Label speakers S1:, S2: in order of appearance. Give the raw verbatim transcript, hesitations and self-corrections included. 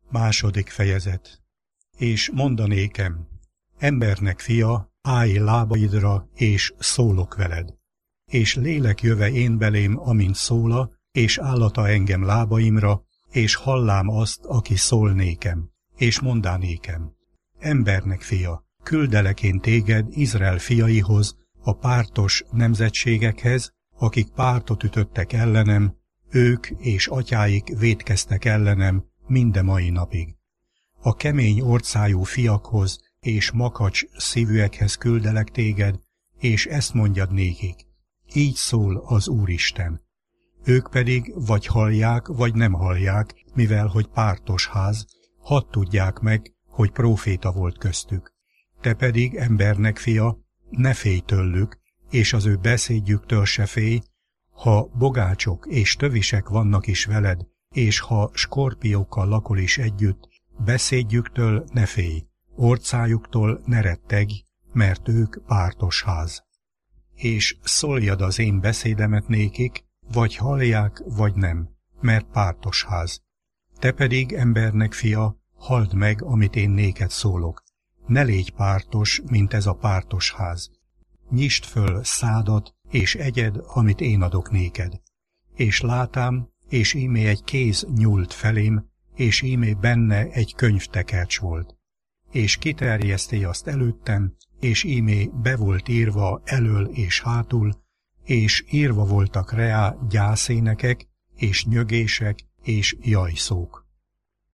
S1: Második fejezet. És mondanékem, embernek fia, állj lábaidra, és szólok veled. És lélek jöve én belém, amint szóla, és állata engem lábaimra, és hallám azt, aki szól nékem, és mondanékem. Embernek fia, küldelek én téged Izrael fiaihoz, a pártos nemzetségekhez, akik pártot ütöttek ellenem, ők és atyáik vétkeztek ellenem minde mai napig. A kemény orcájú fiakhoz és makacs szívűekhez küldelek téged, és ezt mondjad nékik. Így szól az Úristen. Ők pedig vagy hallják, vagy nem hallják, mivel hogy pártos ház, hadd tudják meg, hogy próféta volt köztük. Te pedig, embernek fia, ne félj tőlük, és az ő beszédjüktől se félj, ha bogácsok és tövisek vannak is veled, és ha skorpiókkal lakol is együtt, beszédjüktől ne félj, orcájuktól ne rettegj, mert ők pártos ház. És szóljad az én beszédemet nékik, vagy hallják, vagy nem, mert pártos ház. Te pedig, embernek fia, halld meg, amit én néked szólok. Ne légy pártos, mint ez a pártos ház. Nyisd föl szádat, és egyed, amit én adok néked. És látám, és ímé egy kéz nyúlt felém, és ímé benne egy könyvtekercs volt. És kiterjeszté azt előttem, és ímé be volt írva elől és hátul, és írva voltak reá gyászénekek, és nyögések, és jajszók.